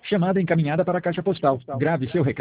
Chamada encaminhada para a caixa postal. Grave seu recado.